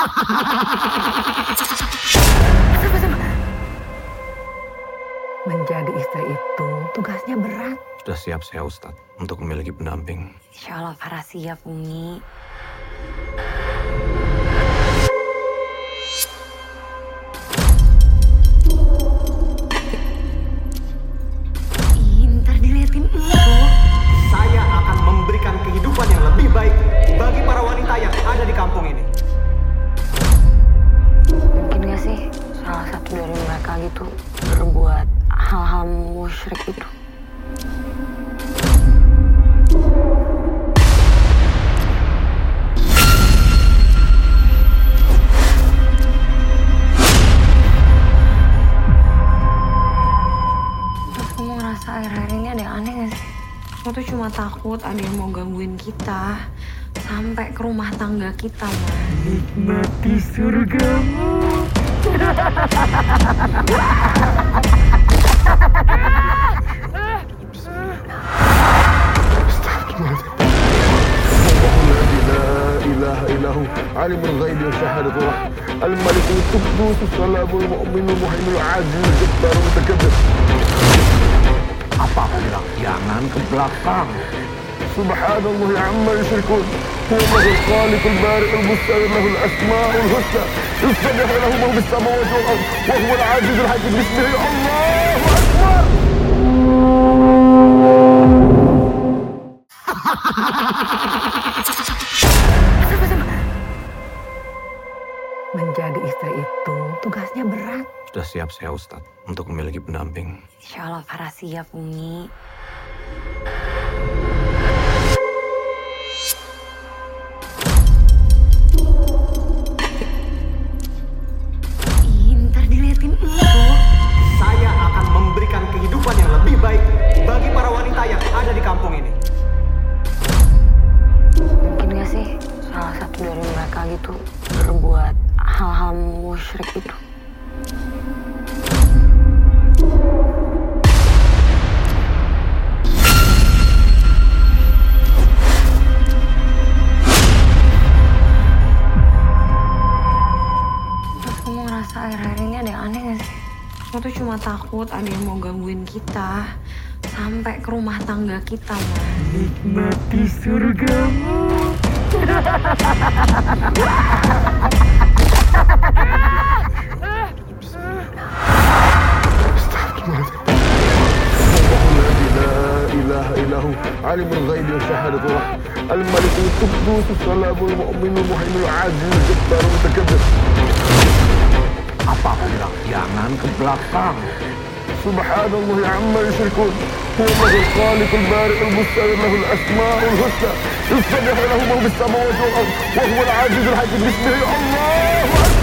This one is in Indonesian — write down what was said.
Menjadi istri itu tugasnya berat. Sudah siap saya Ustadz untuk memiliki pendamping. Insya Allah Farah siap, Umi. Ntar diliatin itu. Saya akan memberikan kehidupan yang lebih baik bagi para wanita yang ada di kampung ini. Mungkin gak sih salah satu dari mereka gitu berbuat hal-hal musyrik itu? Terus kamu ngerasa akhir-akhir ini ada yang aneh gak sih? Aku tuh cuma takut ada yang mau gangguin kita sampai ke rumah tangga kita, Mas. Nikmati surgamu. عالم الغيب والشهادة الملك القدوس السلام المؤمن المهيمن العزيز الجبار المتكبر. Apa aku bilang? Jangan ke belakang. سبحان الله عما يشركون هو الله الخالق البارئ المستعين له الأسماء الحسنى يسبح له ما في السماوات والأرض وهو العزيز الحكيم بسم الله أكبر. Menjadi istri itu tugasnya berat. Sudah siap saya Ustadz untuk memiliki pendamping. Insya Allah Farah siap, Umi. Ntar diliatin itu. Saya akan memberikan kehidupan yang lebih baik bagi para wanita yang ada di kampung ini. Mungkin gak sih salah satu dari mereka gitu berbuat hal-hal musyrik itu? Terus kamu ngerasa akhir-akhir ini ada yang aneh gak sih? Aku tuh cuma takut ada yang mau gangguin kita sampai ke rumah tangga kita, Mas. Nikmati surgamu. عالم الغيب والشهادة الملك القدوس السلام المؤمن المهيمن العزيز الجبار المتكبر. Apa aku bilang? Jangan ke belakang. سبحان الله عما يشركون هو الله الخالق البارئ المستعين له الأسماء الحسنى يسبح له ما في السماوات والأرض وهو العزيز الحكيم بسم الله أكبر.